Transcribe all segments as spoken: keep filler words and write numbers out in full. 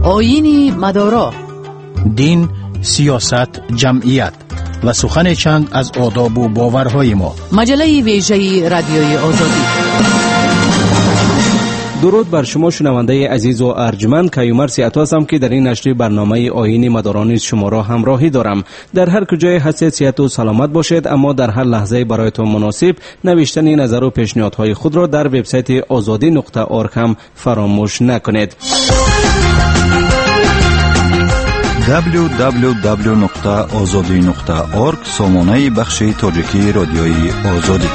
آیین مدارا، دین، سیاست، جمعیت و سخن چند از آداب و باورهای ما. مجله ویژه رادیوی آزادی. درود بر شما شنونده عزیز و ارجمند. کیومرث عطا هستم که در این نشر برنامه آیین مداران شما را همراهی دارم. در هر کجای هستید صحت و سلامت باشید، اما در هر لحظه برایتان مناسب نوشتن نظر و پیشنهادهای خود را در وبسایت آزادی نقطه اورگ هم فراموش نکنید. دبلیو دبلیو دبلیو نقطه آزادی نقطه اورگ سامانه بخش تاجیکی رادیوی آزادی.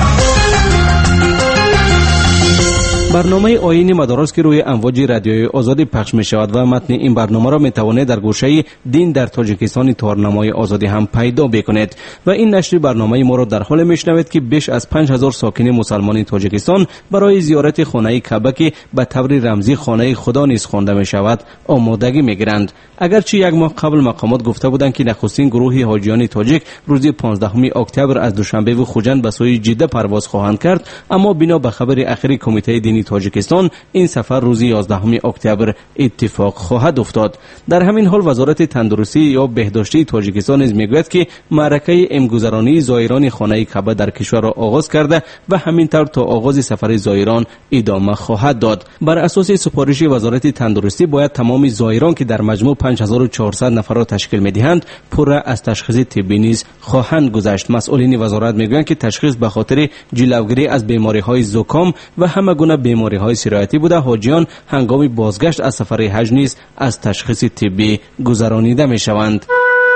برنامه آیین مدارس که روی امواج رادیوی آزادی پخش می شود و متن این برنامه را می توانید در گوشه دین در تاجیکستان تارنمای آزادی هم پیدا بکنید. و این نشر برنامه ما را در حال می شنوید که بیش از پنج هزار ساکن مسلمان تاجیکستان برای زیارت خانه کعبه که به طور رمزی خانه خدا نیز خوانده می شود آمادگی می گیرند. اگرچه یک ماه قبل مقامات گفته بودند که نخستین گروه حاجیان تاجیک روز پانزدهم اکتبر از دوشنبه و خوجند به سوی جده پرواز خواهند کرد، اما بنا به خبر اخیر کمیته دینی تاجیکستان این سفر روز یازدهم اکتبر اتفاق خواهد افتاد. در همین حال وزارت تندرستی یا بهداشتی تاجیکستان نیز میگوید که معرکه امگذرانی زائران خانه کعبه در کشور را آغاز کرده و همینطور تا آغاز سفر زائران ادامه خواهد داد. بر اساس سفارش وزارت تندرستی باید تمام زائران که در مجموع پنج هزار و چهارصد نفر را تشکیل می‌دهند پر از تشخیص طبی نیز خواهند گذشت. مسئولین وزارت میگویند که تشخیص به خاطر جلوگیری از بیماری‌های زکام و همه گونه بیماری‌های سرایتی بوده. حاجیان هنگام بازگشت از سفر حج نیز از تشخیص طبی گذرانیده می‌شوند.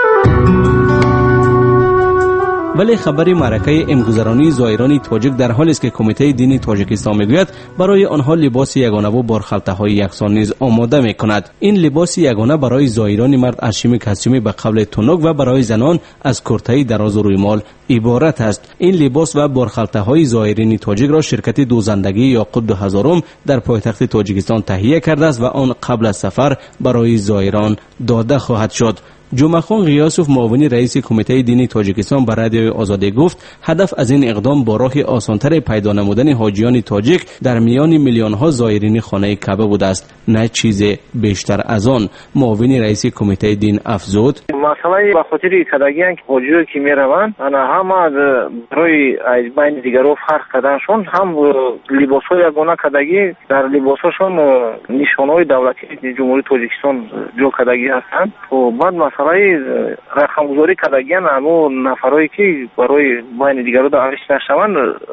ولی خبر معرکه امگذرانی زائران تاجیک در حالی است که کمیته دینی تاجیکستان میگوید برای آنها لباس یگانه و بارخلطه‌های یکسان نیز آماده میکند. این لباس یگانه برای زائران مرد از شیم کاستومی به قبل تونک و برای زنان از کرته دراز و رویمال عبارت است. این لباس و بارخلطه‌های زائرین تاجیک را شرکت دوزندگی یاقوت دو هزارم در پایتخت تاجیکستان تهیه کرده است و آن قبل از سفر برای زائران داده خواهد شد. جمعه خان غیاسوف معاون رئیس کمیته دینی تاجیکستان به رادیوی آزادی گفت هدف از این اقدام با راه آسان‌تر پیدا نمودن حاجیان تاجیک در میان میلیون ها زائرین خانه کعبه بوده است، نه چیز بیشتر از آن. معاون رئیس کمیته دین افزود مسئله به خاطر کدگی ان که حاجیان که میروند انا هم برای بین دیگرو فرق کردنشون هم لباسای یگانه کدگی در لباساشون نشانهای دولتی جمهوری تاجیکستان جو کدگی هستند و بعد مسئله رقم‌گذاری کردگیان همو نفرایی که برای بین دیگرو در عرش نشوند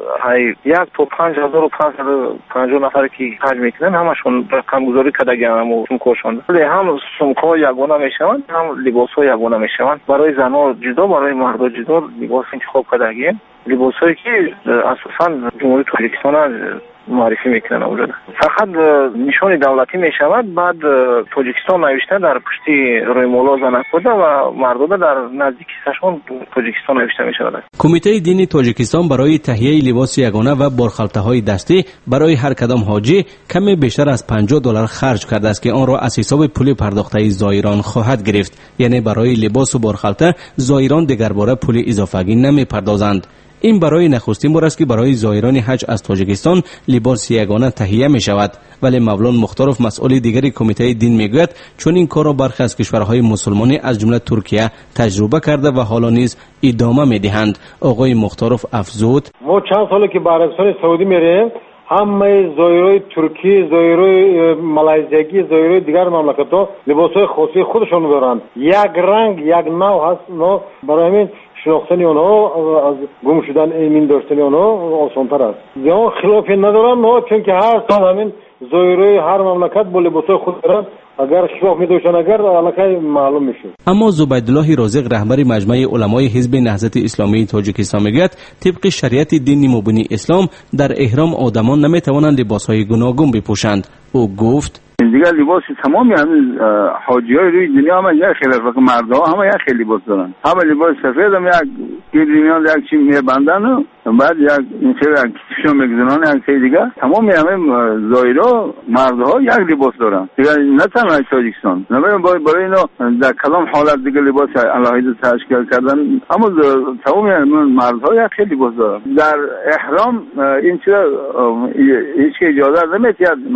یک تا پنج هزار و پانصد و پنجاه نفر که حج میکنن همشون رقم‌گذاری کردگیان همو سمکاشون ولی هم سمک‌ها یگانه میشوند هم لباس‌ها یگانه میشوند. برای زنها جدا برای مردها جدا لباس انتخاب کردگیان لباسایی که اساساً جمهوری تاجیکستان معرفی میکنن اونجا فقط نشان دولتی میشود. بعد تاجیکستان نوشته در پشتی روی مولا زنک بوده و مردم در نزدیکی سشون تاجیکستان نوشته میشود. کمیته دینی تاجیکستان برای تهیه لباس یگانه و بارخلطه‌های دستی برای هر کدام حاجی کمی بیشتر از پنجاه دلار خرج کرده است که آن را از حساب پول پرداخته زائران خواهد گرفت. یعنی برای لباس و بارخلطه زائران دیگر باره پول اضافه‌ای نمیپردازند. این برای نخستین بار است که برای زائران حج از تاجیکستان لباس یگانه تهیه می شود. ولی مولانا مختارف مسئول دیگری کمیته دین میگوید چون این کار را برخی از کشورهای مسلمانی از جمله ترکیه تجربه کرده و حالا نیز ادامه میدهند. آقای مختارف افزود ما چند ساله که به عربستان سعودی میریم همه زائرای ترکی، زائرای مالزیایی، زائرای دیگر مملکت‌ها لباس‌های خاصی خودشون دارند. یک رنگ، یک نوع هست. ما برای همین شناختن آنها از گم شدن ایمن داشتن آنها آسان‌تر است. یا خلافی ندارن ما چون که هر سال همین زائرای هر مملکت با لباس‌های خود دارند. اگر خلاف می‌داشتن اگر علاقه معلوم میشه. اما زبیدالله رازق رهبر مجمع علمای حزب نهضت اسلامی تاجیکستان میگوید طبق شریعت دین مبین اسلام در احرام آدمان نمیتوانند لباس‌های گوناگون بپوشند. او گفت دیگر لباس تمامی همین حاجیای روی دنیا هم یک خیلی فرق مردها هم یک خیلی لباس دارن. همه لباس سفید هم یک گیرمیان یک چی میبندن و بعد یک این سری کشون میگذارن یک سری دیگه تمامی همه زائرا مردها یک لباس دارن. دیگر نه تنها تاجیکستان. نمیدونم برای اینا در کلام حالت دیگه لباس علاوه تشکیل کردن اما تمامی مردها یک خیلی لباس دارن. در احرام این چیزا هیچ اجازه نمیدید. شریعت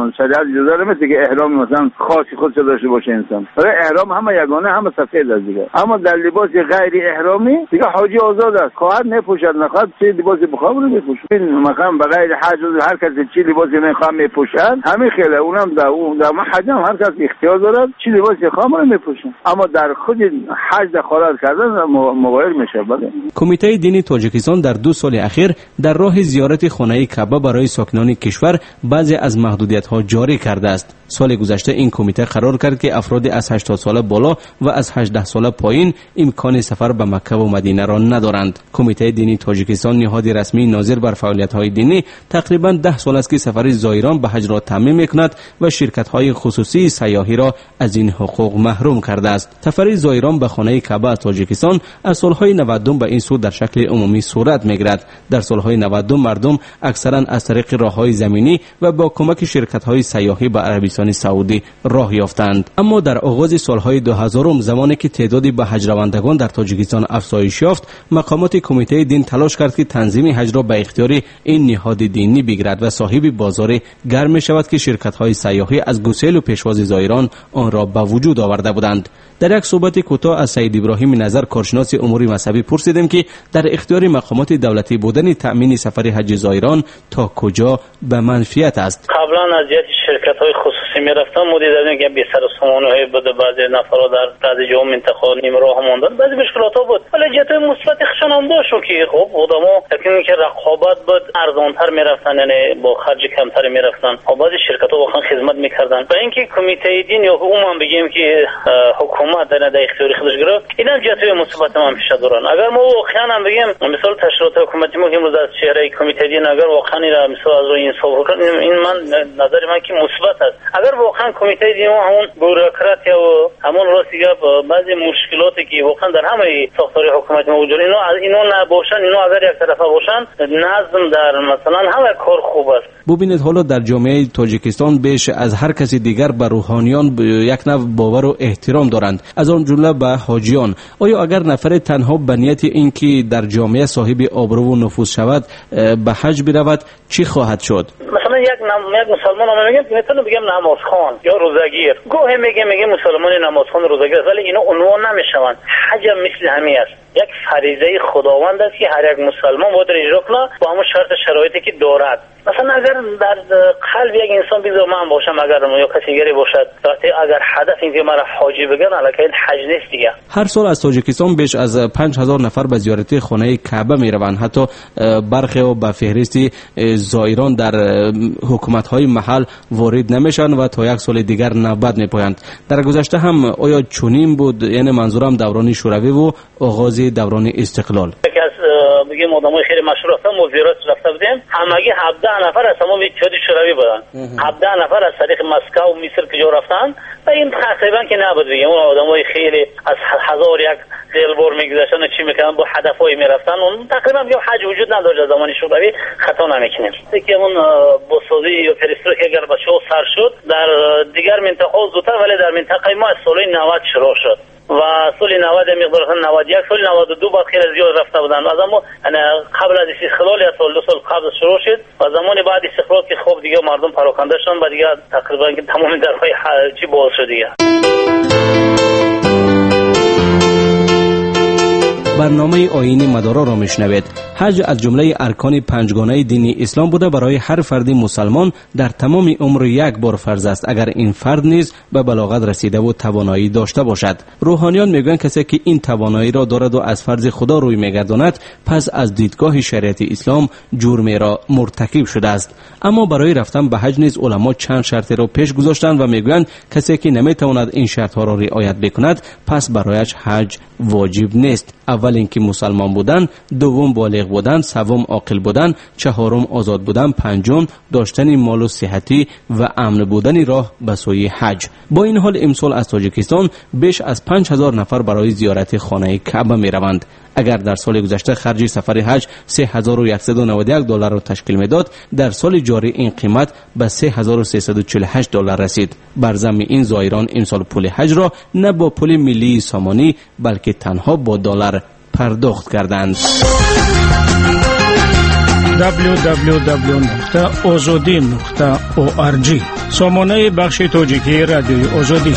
جدا مثل که احرام مثلا خاصی خودش داشته باشه انسان. برای احرام همه یگانه، همه سفید است دیگه. اما در لباس غیر احرامی دیگه حاجی آزاد است، خواهد نپوشد نخواهد چه لباس بخواد رو بپوشه. این مقام به غیر حج هر کسی چه لباسی میخواد میپوشد، همین خیلی اونم در اون در حج هم هر کس اختیار دارد چه لباسی خواهد رو میپوشه. اما در خود حج دخالت کردن مغایر میشه. بله. کمیته دینی تاجیکستان در دو سال اخیر در راه زیارت خانه کعبه برای ساکنان کشور بعضی از محدودیت‌ها جاری کرده است. سال گذشته این کمیته قرار کرد که افراد از هشتاد ساله بالا و از هجده ساله پایین امکان سفر به مکه و مدینه را ندارند. کمیته دینی تاجیکستان، نهاد رسمی ناظر بر فعالیت‌های دینی، تقریباً ده سال است که سفر زائران به حج را تضمین می‌کند و شرکت‌های خصوصی سیاحی را از این حقوق محروم کرده است. سفر زائران به خانه کعبه تاجیکستان از سال‌های نود به این سو در شکل عمومی صورت می‌گیرد. در سال‌های نود مردم اکثراً از طریق راه‌های زمینی و با کمک شرکت‌های سیاحی به عربستان سعودی راه یافتند. اما در آغاز سال‌های دو هزار زمانی که تعدادی به حج روندگان در تاجیکستان افزایش یافت، مقامات کمیته دین تلاش کرد که تنظیم حج را به اختیار این نهاد دینی بگیرد و صاحب بازار گرم شود که شرکت‌های سیاحی از گسیل و پیشواز زائران آن را به وجود آورده بودند. در یک صحبت کوتاه از سید ابراهیم نظر، کارشناس امور مذهبی، پرسیدیم که در اختیار مقامات دولتی بودن تأمین سفر حج زائران تا کجا به منفیت است. قبلا از جهت شرکت‌های خصوصی می‌رفتن، ما دیدیم که بی سر و سامان‌های بوده، بعضی نفرها در بعضی جاها منطقه نیم راه ماندن، بعضی مشکلات‌ها بود. ولی جهت مثبت خشن هم داشت که خب آدم‌ها یعنی که رقابت بود، ارزان‌تر می‌رفتن، یعنی با خرج کمتر می‌رفتن. و بعضی شرکت‌ها واقعا خدمت می‌کردن. و اینکه کمیته دین یا عموما بگیم که حکومت در در اختیار خودش گرفت، اینا جهت‌های مثبت هم پیش دارن. اگر ما واقعا هم بگیم مثلا تشریفات حکومتی مهم از چهره کمیته دین اگر واقعا این مثلا از روی انصاف کنه، این من نظر من که مثبت است. اگر واقعا کمیته دین همون بوروکراسی و همون راستیه بعضی مشکلاتی که واقعا در همه ساختار حکومت موجود اینا اینا نباشن، اینا اگر یک طرفه باشن، نظم در مثلا همه کار خوب است. ببینید حالا در جامعه تاجیکستان بیش از هر کسی دیگر به روحانیان یک نوع باور و احترام دارند، از آن جمله به حاجیان. آیا اگر نفر تنها به نیت اینکه در جامعه صاحب آبرو و نفوذ شود به حج برود چی خواهد شد؟ مثلا یک نم یک مسلمان هم میگم میتونم بگم نمازخوان یا روزگیر، گاهی میگه میگه مسلمان نمازخوان روزگیر، ولی اینا عنوان نمیشوند. حج مثل همین است، یک فریضه خداوند است که هر یک مسلمان باید اجرا کنه با همون شرط شرایطی که دارد. مثلا اگر در قلب یک انسان بگه من باشم، اگر یا کسی دیگری باشد، وقتی اگر هدف اینکه مرا حاجی بگن، الکی حج نیست دیگه. هر سال از تاجیکستان بیش از پنج هزار نفر به زیارت خانه کعبه میروند. حتی برخی و به فهرست زائران در حکومت‌های محل وارد نمیشن و تا یک سال دیگر نوبت میپایند. در گذشته هم آیا چنین بود؟ یعنی منظورم دوران شوروی و آغاز دوران استقلال. یکی از بگیم آدمای خیلی مشهور هستن، مزیرات رفته بودیم، همگی هفده نفر از همون اتحاد شوروی بودن. هفده نفر از طریق مسکو و مصر که جا رفتن و این تقریبا که نبود دیگه. اون آدمای خیلی از هزار یک قلبور میگذاشتن و چی میکنن با هدفای میرفتن. اون تقریبا میگم حج وجود نداشت از زمان شوروی، خطا نمیکنیم. که اون بسازی یا پرستروک اگر بچه‌ها سر شد در دیگر منطقه زودتر، ولی در منطقه ما از سال نود شروع شد و سال نود مقدار نود و یک، سال نود و دو بعد خیلی زیاد رفته بودن. از اما قبل از استقلال یا سال دو سال قبل شروع شد و زمان بعد استقلال که خوب دیگه مردم پراکنده شدن و دیگه تقریبا تمام درهای حجی باز شد دیگه. برنامه آیین مدارا را میشنوید. حج از جمله ارکان پنجگانه دین اسلام بوده برای هر فرد مسلمان در تمام عمر یک بار فرض است اگر این فرد نیز به بلاغت رسیده و توانایی داشته باشد. روحانیان میگویند کسی که این توانایی را دارد و از فرض خدا روی میگرداند پس از دیدگاه شریعت اسلام جرم را مرتکب شده است. اما برای رفتن به حج نیز علما چند شرط را پیش گذاشتند و میگویند کسی که نمیتواند این شرط ها را رعایت بکند پس برایش حج واجب نیست. اول اینکه مسلمان بودن، دوم بالغ بودن، سوم عاقل بودن، چهارم آزاد بودن، پنجم داشتن مال و صحتی و امن بودن راه به سوی حج. با این حال امسال از تاجیکستان بیش از پنج هزار نفر برای زیارت خانه کعبه می روند. اگر در سال گذشته خرج سفر حج سه هزار و صد و نود و یک دلار را تشکیل میداد، در سال جاری این قیمت به سه هزار و سیصد و چهل و هشت دلار رسید. بر ضمن این زائران امسال پول حج را نه با پول ملی سامانی بلکه تنها با دلار پرداخت کردند. دبلیو دبلیو دبلیو نقطه آزادی نقطه او آر جی سامانه بخش تاجیکی رادیوی آزادی.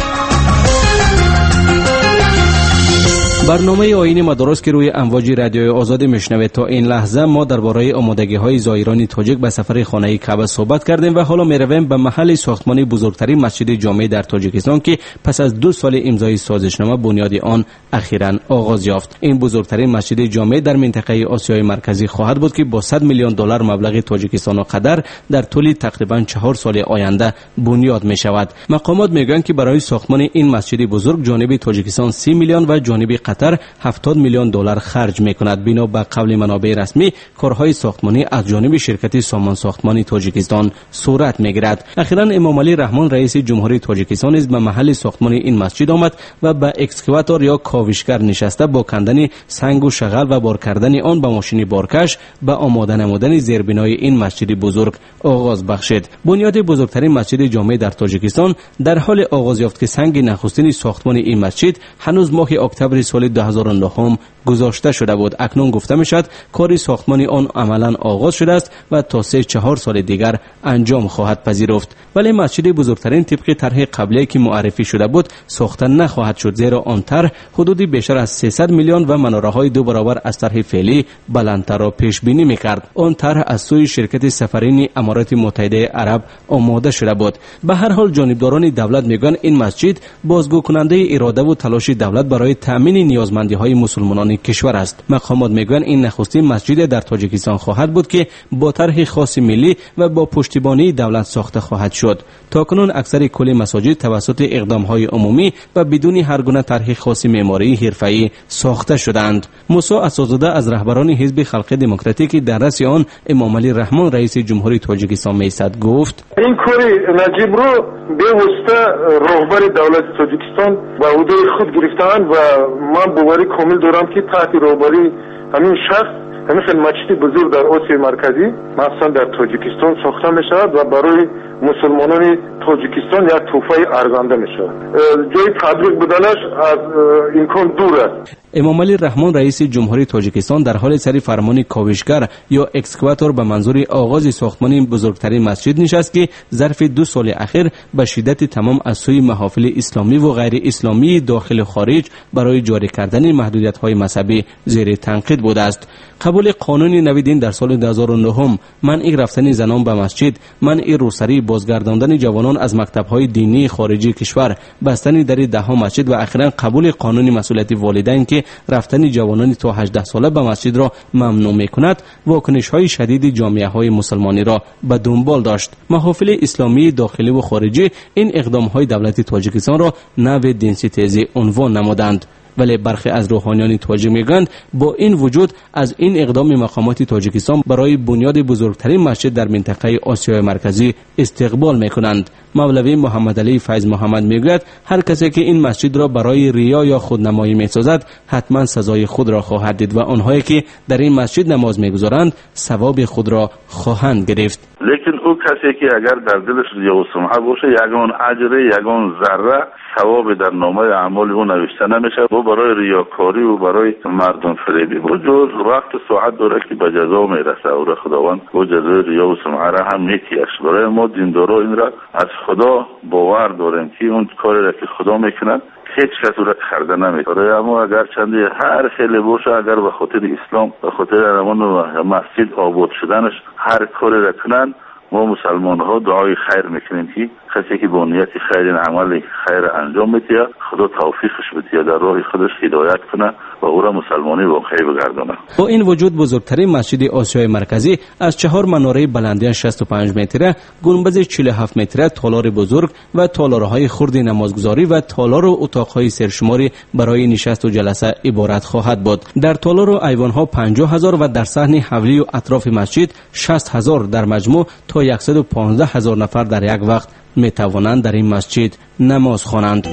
برنامه آیین مدارس که روی امواج رادیوی آزادی میشنوید. تا این لحظه ما درباره آمادگی های زائران تاجیک به سفر خانه کعبه صحبت کردیم و حالا میرویم به محل ساختمان بزرگترین مسجد جامع در تاجیکستان که پس از دو سال امضای سازشنامه بنیاد آن اخیراً آغاز یافت. این بزرگترین مسجد جامع در منطقه آسیای مرکزی خواهد بود که با صد میلیون دلار مبلغ تاجیکستان و قطر در طول تقریباً چهار سال آینده بنیاد می شود. مقامات میگویند که برای ساختمان این مسجد بزرگ جانب تاجیکستان سی میلیون و جانب قطر هفتاد میلیون دلار خرج میکند. بنا به قول منابع رسمی کارهای ساختمانی از جانب شرکت سامان ساختمانی تاجیکستان صورت میگیرد. اخیراً امام علی رحمان رئیس جمهوری تاجیکستان از به محل ساختمان این مسجد آمد و با اکسکواتور یا کاوشگر نشسته با کندن سنگ و شغل و بار کردن آن به ماشین بارکش به آماده نمودن زیربنای این مسجد بزرگ آغاز بخشید. بنیاد بزرگترین مسجد جامع در تاجیکستان در حال آغاز یافت که سنگ نخستین ساختمان این مسجد هنوز ماه اکتبر سال دو هزار و نه گذاشته شده بود. اکنون گفته میشد کار ساختمان آن عملا آغاز شده است و تا سه چهار سال دیگر انجام خواهد پذیرفت. ولی مسجد بزرگترین طبق طرح قبلی که معرفی شده بود ساخته نخواهد شد، زیرا آن طرح حدودی بیشتر از سیصد میلیون و مناره های دو برابر از طرح فعلی بلندتر را پیش بینی میکرد. آن طرح از سوی شرکت سفرین امارات متحده عرب آماده شده بود. به هر حال جانبداران دولت میگن این مسجد بازگو کننده اراده و تلاش دولت برای تامین نیازمندی های مسلمانان کشور است. مقامات میگویند این نخستین مسجد در تاجیکستان خواهد بود که با طرح خاص ملی و با پشتیبانی دولت ساخته خواهد شد. تاکنون اکثر کل مساجد توسط اقدام‌های عمومی و بدون هر گونه طرح خاص معماری حرفه‌ای ساخته شدند. موسی اسدزاده از رهبران حزب خلق دموکراتیک در رأس آن امام علی رحمان رئیس جمهوری تاجیکستان می‌ایستد گفت: این کاری نجیب رو به واسطه رهبر دولت تاجیکستان و عهده خود گرفتند و من باوری کامل دارم که تحت رهبری همین شخص همین مسجد بزرگ در آسیای مرکزی مثلا در تاجیکستان ساخته می شود و برای مسلمانان تاجیکستان یک تحفه ارزنده می شود. جای تبریک بودنش از امکان دور است. امام علی رحمان رئیس جمهوری تاجیکستان در حال سری فرمان کاوشگر یا اکسکواتور به منظور آغاز ساختمان بزرگترین مسجد نشست که ظرف دو سال اخیر به شدت تمام از سوی محافل اسلامی و غیر اسلامی داخل و خارج برای جاری کردن محدودیت‌های مذهبی زیر تنقید بوده است. قبول قانون نو دین در سال دو هزار و نه، منع رفتن زنان به مسجد، منع روسری، بازگرداندن جوانان از مکتب‌های دینی خارجی کشور، بستن در ده‌ها مسجد و اخیراً قبول قانون مسئولیت والدین که رفتن جوانان تا هجده ساله به مسجد را ممنوع می‌کند، واکنش‌های شدید جامعه‌های مسلمانی را به دنبال داشت. محافل اسلامی داخلی و خارجی این اقدام‌های دولت تاجیکستان را نوع دین‌ستیزی عنوان نمودند. ولی برخی از روحانیان تاجیک میگویند با این وجود از این اقدام مقامات تاجیکستان برای بنیاد بزرگترین مسجد در منطقه آسیای مرکزی استقبال میکنند. مولوی محمد علی فیض محمد میگوید هر کسی که این مسجد را برای ریا یا خودنمایی میسازد حتما سزای خود را خواهد دید و آنهایی که در این مسجد نماز میگذارند ثواب خود را خواهند گرفت. لیکن او کسی که اگر در دلش ریا و سمعه باشه یگان اجر یگان ذره ثواب در نامه اعمال او نوشته نمیشه و برای ریاکاری و برای مردم فریبی و جز وقت ساعت داره که به جزا میرسه او خداوند و جزای ریا و سمعه را هم میتیش. برای ما دیندارا این را از خدا باور داریم که اون کاری را که خدا میکنه هیچ کس را خرده نمیکنه. اما اگر چندی هر خیلی باشه اگر به خاطر اسلام به خاطر امان مسجد آباد شدنش هر کاری را کنن ما مسلمان ها دعای خیر میکنیم که کسی که با نیت خیر این عمل خیر انجام میده خدا توفیقش بده در راه خودش هدایت کنه و او را مسلمانی واقعی بگردانه. با این وجود بزرگترین مسجد آسیای مرکزی از چهار مناره بلندی شصت و پنج متره، گنبد چهل و هفت متره، تالار بزرگ و تالارهای خرد نمازگزاری و تالار و اتاقهای سرشماری برای نشست و جلسه عبارت خواهد بود. در تالار و ایوانها پنجاه هزار و در صحن حولی و اطراف مسجد شصت هزار در مجموع تا صد و پانزده هزار نفر در یک وقت می توانند در این مسجد نماز خوانند.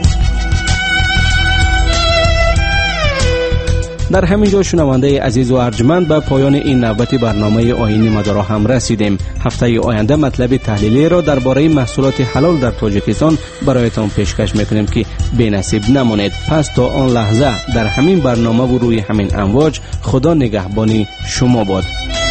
در همین جا شنونده عزیز و ارجمند به پایان این نوبت برنامه آیین مدارا هم رسیدیم. هفته آینده مطلب تحلیلی را درباره محصولات حلال در تاجیکستان برایتان پیشکش میکنیم که بی‌نصیب نمانید. پس تا آن لحظه در همین برنامه و روی همین امواج خدا نگهبانی شما باد.